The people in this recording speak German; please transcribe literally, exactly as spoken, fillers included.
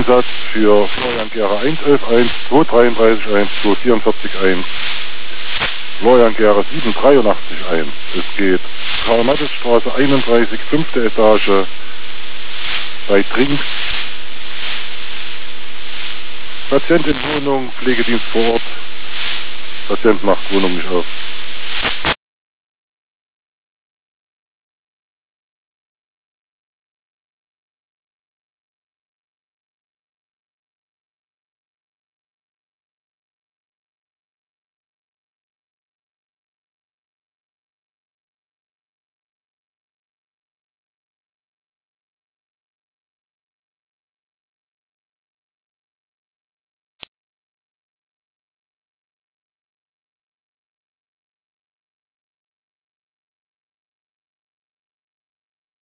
Einsatz für Florian Gera eins eins eins, zwei drei drei eins, zwei vier vier eins, Florian Gera sieben drei acht eins. Es geht Karl-Mattes-Straße einunddreißig, fünfte Etage, bei Trinks. Patient in Wohnung, Pflegedienst vor Ort. Patient macht Wohnung nicht auf.